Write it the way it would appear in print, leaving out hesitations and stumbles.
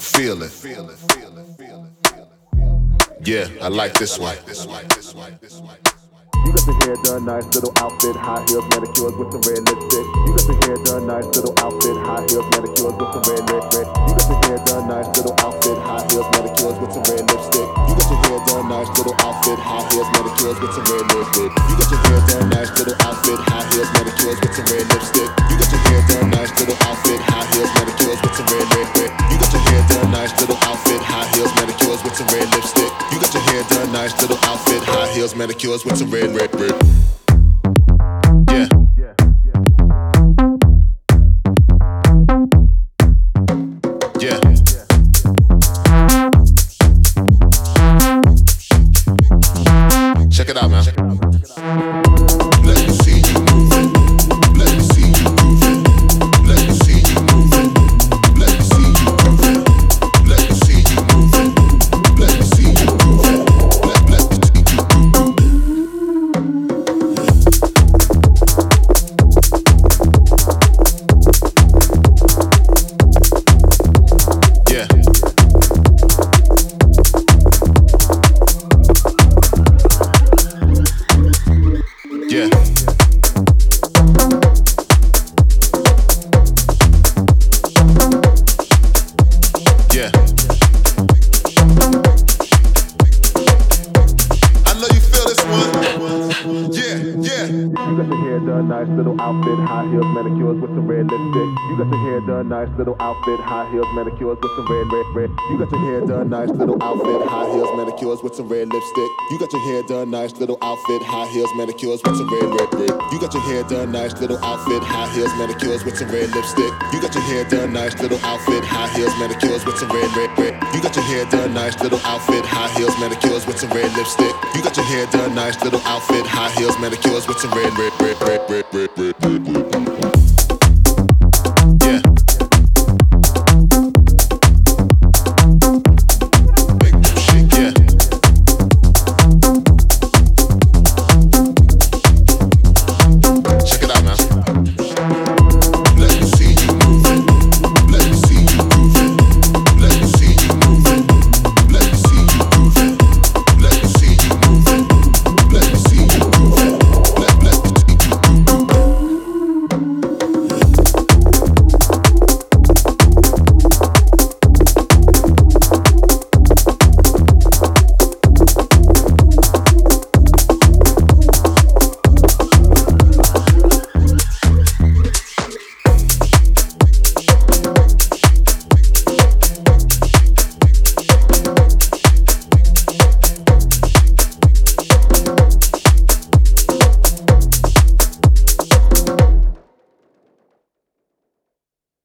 Feel it. Yeah, I like this one. You got your hair done, nice little outfit, high heels, manicures with some red lipstick. You got your hair done, nice little outfit, high heels, manicures with some red lipstick. You got your hair done, nice little outfit, high heels, manicures with some red lipstick. You got your hair done, nice little outfit, high heels, manicures with some red lipstick. You got your hair done, nice little outfit, high heels, manicures with some red lipstick. You got your hair done, nice little outfit, high heels, manicures with some red lipstick. You got your hair done, nice little outfit, high heels, manicures with some red lipstick. You got your hair done, nice little outfit, high heels, manicures with some red. Yeah. Yeah. Check it out, man. Let me see you moving. Let me see you moving. Let me see you moving. Let me see you moving. Let me see you moving. Let me see you moving. Let me see you moving. Yeah. Yeah. Yeah. I know you feel this one. Yeah, yeah. You got your hair done, nice little outfit, high heels, manicures with some red lipstick. You got your hair done, nice little outfit, high heels, manicures with some red. You got your hair done, nice little outfit, high heels, manicures with some red lipstick. You got your hair done, nice little outfit, high heels, manicures with some red. You got your hair done, nice little outfit, high heels, manicures with some red lipstick. You got your hair done, nice little outfit, high heels, manicures with some red. You got your hair done, nice little outfit, high heels, manicures with some red lipstick. You got your hair done, nice little outfit, high heels, manicures with some red.